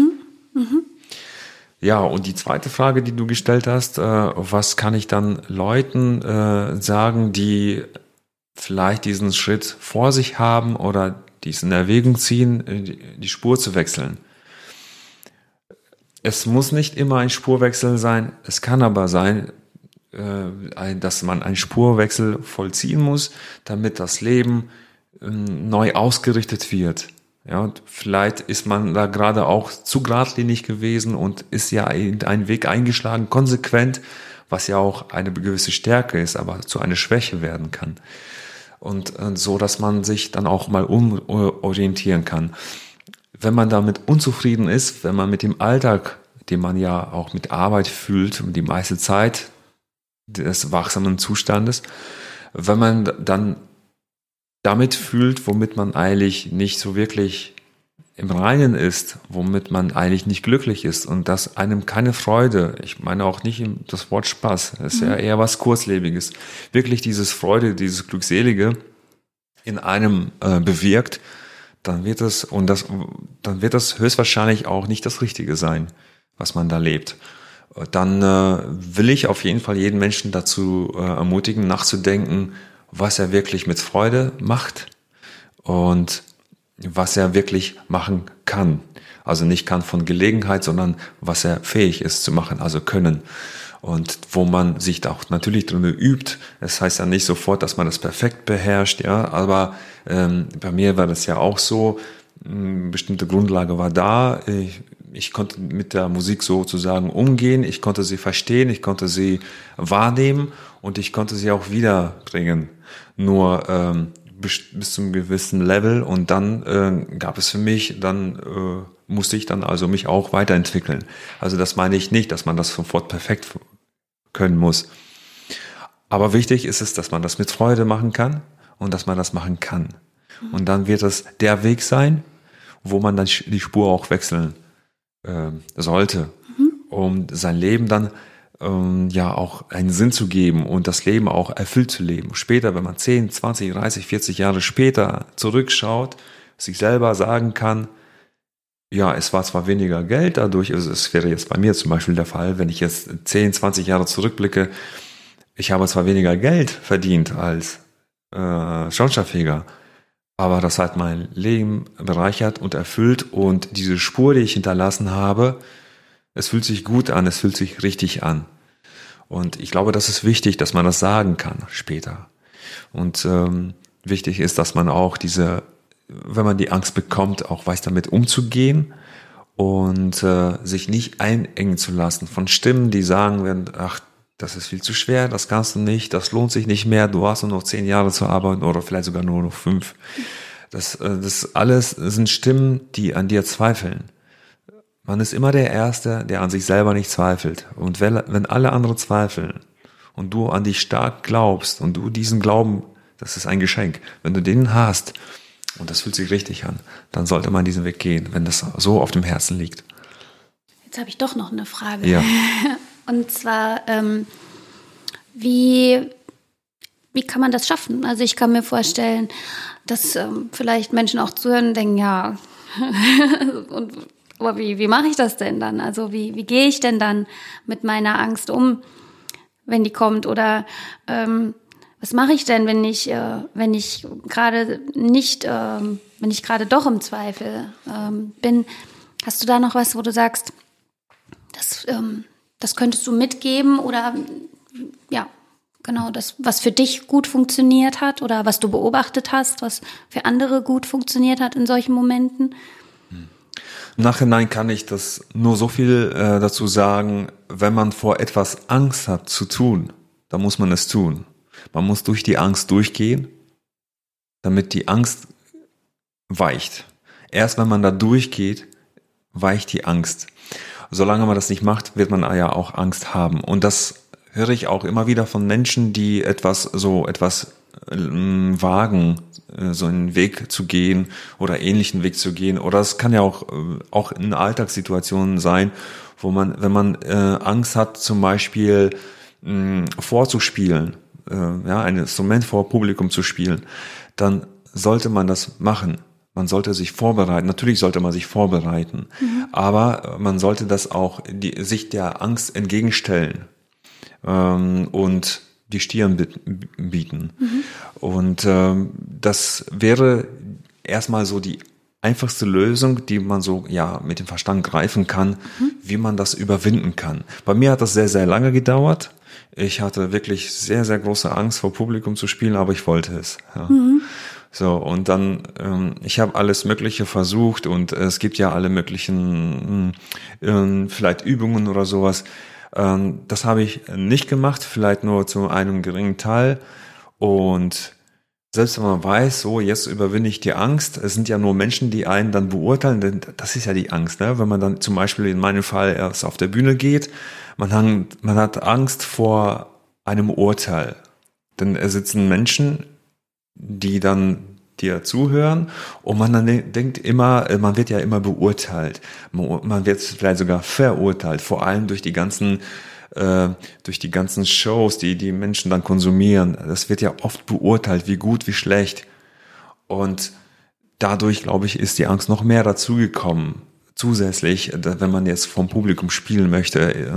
Speaker 2: Ja, und die zweite Frage, die du gestellt hast, was kann ich dann Leuten sagen, die vielleicht diesen Schritt vor sich haben oder dies in Erwägung ziehen, die Spur zu wechseln? Es muss nicht immer ein Spurwechsel sein, es kann aber sein, dass man einen Spurwechsel vollziehen muss, damit das Leben neu ausgerichtet wird. Ja, und vielleicht ist man da gerade auch zu geradlinig gewesen und ist ja einen Weg eingeschlagen, konsequent, was ja auch eine gewisse Stärke ist, aber zu einer Schwäche werden kann. Und so, dass man sich dann auch mal umorientieren kann. Wenn man damit unzufrieden ist, wenn man mit dem Alltag, den man ja auch mit Arbeit fühlt, die meiste Zeit des wachsamen Zustandes, wenn man dann damit fühlt, womit man eigentlich nicht so wirklich im Reinen ist, womit man eigentlich nicht glücklich ist und das einem keine Freude, ich meine auch nicht das Wort Spaß, das ist ja eher was Kurzlebiges, wirklich dieses Freude, dieses Glückselige in einem bewirkt, dann wird es höchstwahrscheinlich auch nicht das Richtige sein, was man da lebt. Dann will ich auf jeden Fall jeden Menschen dazu ermutigen, nachzudenken, was er wirklich mit Freude macht und was er wirklich machen kann. Also nicht kann von Gelegenheit, sondern was er fähig ist zu machen, also können. Und wo man sich auch natürlich drin übt. Es heißt ja nicht sofort, dass man das perfekt beherrscht, ja, aber bei mir war das ja auch so, eine bestimmte Grundlage war da. Ich konnte mit der Musik sozusagen umgehen, ich konnte sie verstehen, ich konnte sie wahrnehmen und ich konnte sie auch wiederbringen. Nur bis zu einem gewissen Level und dann gab es für mich, musste ich dann also mich auch weiterentwickeln. Also das meine ich nicht, dass man das sofort perfekt können muss. Aber wichtig ist es, dass man das mit Freude machen kann und dass man das machen kann. Und dann wird es der Weg sein, wo man dann die Spur auch wechseln sollte, um sein Leben dann auch einen Sinn zu geben und das Leben auch erfüllt zu leben. Später, wenn man 10, 20, 30, 40 Jahre später zurückschaut, sich selber sagen kann, ja, es war zwar weniger Geld dadurch, also es wäre jetzt bei mir zum Beispiel der Fall, wenn ich jetzt 10, 20 Jahre zurückblicke, ich habe zwar weniger Geld verdient als Schornsteinfeger, aber das hat mein Leben bereichert und erfüllt und diese Spur, die ich hinterlassen habe, es fühlt sich gut an, es fühlt sich richtig an. Und ich glaube, das ist wichtig, dass man das sagen kann später. Und wichtig ist, dass man auch wenn man die Angst bekommt, auch weiß, damit umzugehen und sich nicht einengen zu lassen von Stimmen, die sagen werden, ach, das ist viel zu schwer, das kannst du nicht, das lohnt sich nicht mehr, du hast nur noch 10 Jahre zu arbeiten oder vielleicht sogar nur noch 5. Das alles sind Stimmen, die an dir zweifeln. Man ist immer der Erste, der an sich selber nicht zweifelt. Und wenn alle anderen zweifeln und du an dich stark glaubst und du diesen Glauben, das ist ein Geschenk, wenn du den hast und das fühlt sich richtig an, dann sollte man diesen Weg gehen, wenn das so auf dem Herzen liegt.
Speaker 1: Jetzt habe ich doch noch eine Frage.
Speaker 2: Ja.
Speaker 1: Und zwar, wie kann man das schaffen? Also ich kann mir vorstellen, dass vielleicht Menschen auch zuhören und denken, ja, aber wie mache ich das denn dann? Also wie gehe ich denn dann mit meiner Angst um, wenn die kommt? Oder was mache ich denn, wenn ich gerade doch im Zweifel bin? Hast du da noch was, wo du sagst, das könntest du mitgeben oder ja, genau, das, was für dich gut funktioniert hat oder was du beobachtet hast, was für andere gut funktioniert hat in solchen Momenten?
Speaker 2: Im Nachhinein kann ich das nur so viel dazu sagen, wenn man vor etwas Angst hat zu tun, dann muss man es tun. Man muss durch die Angst durchgehen, damit die Angst weicht. Erst wenn man da durchgeht, weicht die Angst. Solange man das nicht macht, wird man ja auch Angst haben. Und das höre ich auch immer wieder von Menschen, die etwas wagen, so einen Weg zu gehen oder ähnlichen Weg zu gehen. Oder es kann ja auch in Alltagssituationen sein, wo man, wenn man Angst hat, zum Beispiel vorzuspielen, ein Instrument vor Publikum zu spielen, dann sollte man das machen. Man sollte sich vorbereiten. Natürlich sollte man sich vorbereiten, aber man sollte das auch sich der Angst entgegenstellen und die Stirn bieten. Und das wäre erstmal so die einfachste Lösung, die man so mit dem Verstand greifen kann, wie man das überwinden kann. Bei mir hat das sehr, sehr lange gedauert. Ich hatte wirklich sehr, sehr große Angst, vor Publikum zu spielen, aber ich wollte es. Ja. So, und dann, ich habe alles Mögliche versucht und es gibt ja alle möglichen vielleicht Übungen oder sowas. Das habe ich nicht gemacht, vielleicht nur zu einem geringen Teil. Und selbst wenn man weiß, so jetzt überwinde ich die Angst, es sind ja nur Menschen, die einen dann beurteilen, denn das ist ja die Angst, ne? Wenn man dann zum Beispiel in meinem Fall erst auf der Bühne geht, man hat Angst vor einem Urteil. Denn es sitzen Menschen, die dann dir zuhören und man dann denkt immer, man wird ja immer beurteilt. Man wird vielleicht sogar verurteilt, vor allem durch die ganzen Shows, die Menschen dann konsumieren. Das wird ja oft beurteilt, wie gut, wie schlecht. Und dadurch, glaube ich, ist die Angst noch mehr dazugekommen. Zusätzlich, wenn man jetzt vom Publikum spielen möchte.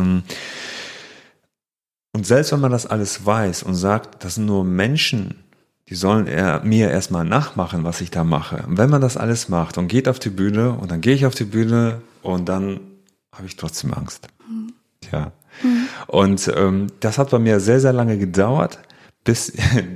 Speaker 2: Und selbst wenn man das alles weiß und sagt, das sind nur Menschen, die sollen mir erstmal nachmachen, was ich da mache. Und wenn man das alles macht und geht auf die Bühne und dann gehe ich auf die Bühne und dann habe ich trotzdem Angst. Ja. Und das hat bei mir sehr, sehr lange gedauert, bis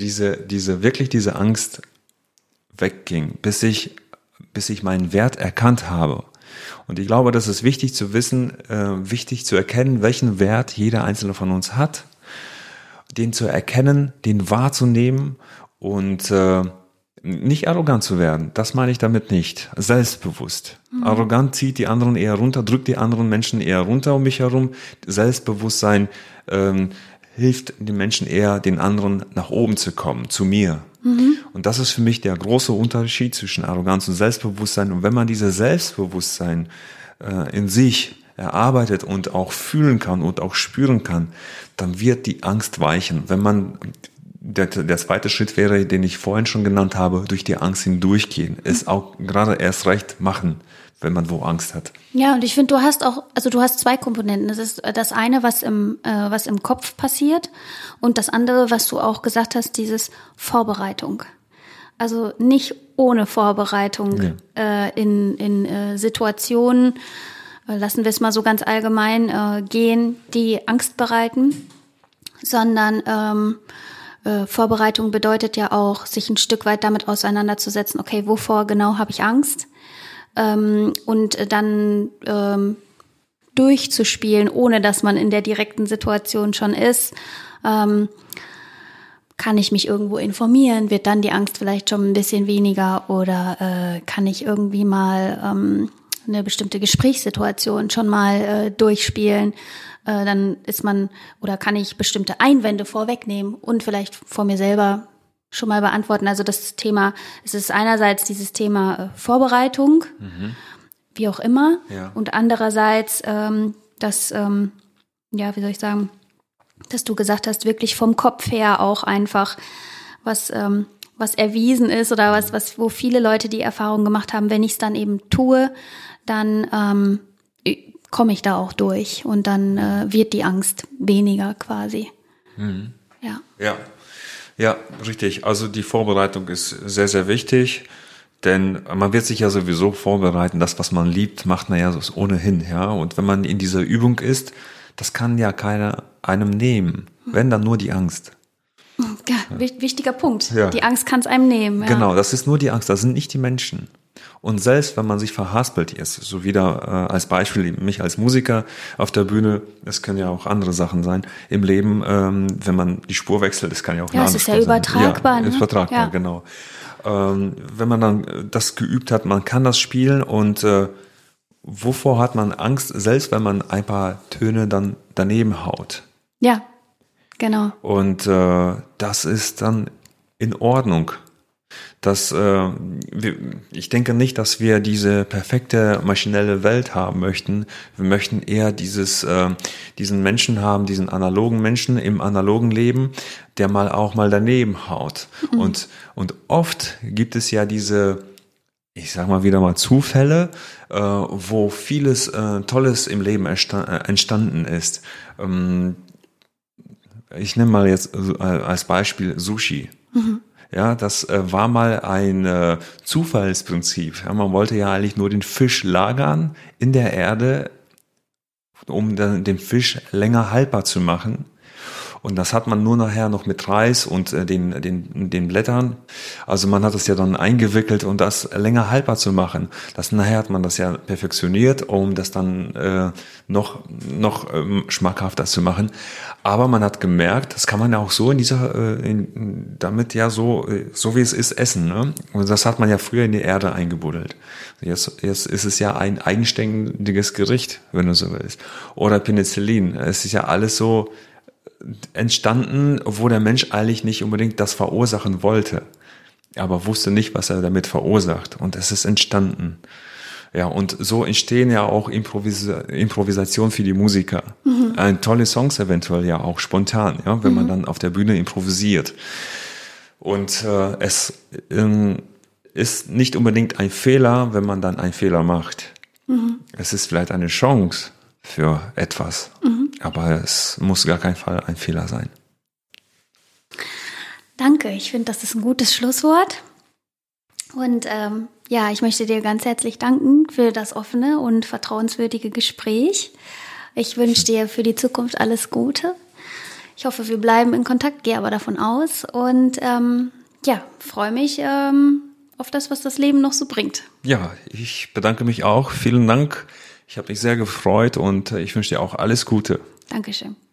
Speaker 2: diese Angst wegging, bis ich meinen Wert erkannt habe. Und ich glaube, das ist wichtig zu wissen, wichtig zu erkennen, welchen Wert jeder einzelne von uns hat, den zu erkennen, den wahrzunehmen und nicht arrogant zu werden. Das meine ich damit nicht. Selbstbewusst. Arrogant zieht die anderen eher runter, drückt die anderen Menschen eher runter um mich herum. Selbstbewusstsein hilft den Menschen eher, den anderen nach oben zu kommen, zu mir. Und das ist für mich der große Unterschied zwischen Arroganz und Selbstbewusstsein. Und wenn man dieses Selbstbewusstsein in sich erarbeitet und auch fühlen kann und auch spüren kann, dann wird die Angst weichen. Wenn man der zweite Schritt wäre, den ich vorhin schon genannt habe, durch die Angst hindurchgehen. Es auch gerade erst recht machen, wenn man wo Angst hat.
Speaker 1: Ja, und ich finde, du hast zwei Komponenten. Das ist das eine, was im Kopf passiert, und das andere, was du auch gesagt hast, dieses Vorbereitung. Also nicht ohne Vorbereitung in Situationen, lassen wir es mal so ganz allgemein gehen, die Angst bereiten, sondern Vorbereitung bedeutet ja auch, sich ein Stück weit damit auseinanderzusetzen, okay, wovor genau habe ich Angst? Und dann durchzuspielen, ohne dass man in der direkten Situation schon ist. Kann ich mich irgendwo informieren? Wird dann die Angst vielleicht schon ein bisschen weniger? Oder kann ich irgendwie mal eine bestimmte Gesprächssituation schon mal durchspielen? Dann kann ich bestimmte Einwände vorwegnehmen und vielleicht vor mir selber schon mal beantworten. Also das Thema, es ist einerseits dieses Thema Vorbereitung, wie auch immer, und andererseits dass du gesagt hast, wirklich vom Kopf her auch einfach was erwiesen ist oder wo viele Leute die Erfahrung gemacht haben, wenn ich es dann eben tue, dann komme ich da auch durch und dann wird die Angst weniger quasi.
Speaker 2: Mhm.
Speaker 1: Ja.
Speaker 2: Ja, richtig. Also die Vorbereitung ist sehr, sehr wichtig, denn man wird sich ja sowieso vorbereiten. Das, was man liebt, macht man ja so ohnehin, ja. Und wenn man in dieser Übung ist, das kann ja keiner einem nehmen, wenn dann nur die Angst.
Speaker 1: Ja, wichtiger Punkt.
Speaker 2: Ja.
Speaker 1: Die Angst kann es einem nehmen. Ja.
Speaker 2: Genau, das ist nur die Angst, das sind nicht die Menschen. Und selbst wenn man sich verhaspelt jetzt, so wieder als Beispiel mich als Musiker auf der Bühne, es können ja auch andere Sachen sein im Leben, wenn man die Spur wechselt, das kann ja auch eine andere Spur sein.
Speaker 1: Ja, es ist ja übertragbar.
Speaker 2: Ja, ist übertragbar,
Speaker 1: ja.
Speaker 2: Genau. Wenn man dann das geübt hat, man kann das spielen und wovor hat man Angst, selbst wenn man ein paar Töne dann daneben haut?
Speaker 1: Ja, genau.
Speaker 2: Und das ist dann in Ordnung. Ich denke nicht, dass wir diese perfekte maschinelle Welt haben möchten. Wir möchten eher diesen Menschen haben, diesen analogen Menschen im analogen Leben, der auch mal daneben haut. Mhm. Und oft gibt es ja diese, ich sag mal wieder mal Zufälle, wo vieles Tolles im Leben entstanden ist. Ich nehme mal jetzt als Beispiel Sushi. Mhm. Ja, das war mal ein Zufallsprinzip. Ja, man wollte ja eigentlich nur den Fisch lagern in der Erde, um dann den Fisch länger haltbar zu machen. Und das hat man nur nachher noch mit Reis und den Blättern. Also man hat es ja dann eingewickelt, um das länger haltbar zu machen. Nachher hat man das ja perfektioniert, um das dann noch schmackhafter zu machen. Aber man hat gemerkt, das kann man ja auch so damit ja so wie es ist, essen. Ne? Und das hat man ja früher in die Erde eingebuddelt. Jetzt ist es ja ein eigenständiges Gericht, wenn du so willst. Oder Penicillin. Es ist ja alles so entstanden, wo der Mensch eigentlich nicht unbedingt das verursachen wollte, aber wusste nicht, was er damit verursacht. Und es ist entstanden. Ja, und so entstehen ja auch Improvisationen für die Musiker. Mhm. Tolle Songs eventuell ja auch spontan, ja, wenn man dann auf der Bühne improvisiert. Und es ist nicht unbedingt ein Fehler, wenn man dann einen Fehler macht. Mhm. Es ist vielleicht eine Chance für etwas, aber es muss gar kein Fall ein Fehler sein.
Speaker 1: Danke, ich finde, das ist ein gutes Schlusswort. Und ich möchte dir ganz herzlich danken für das offene und vertrauenswürdige Gespräch. Ich wünsche dir für die Zukunft alles Gute. Ich hoffe, wir bleiben in Kontakt, gehe aber davon aus und freue mich auf das, was das Leben noch so bringt.
Speaker 2: Ja, ich bedanke mich auch. Vielen Dank. Ich habe mich sehr gefreut und ich wünsche dir auch alles Gute.
Speaker 1: Dankeschön.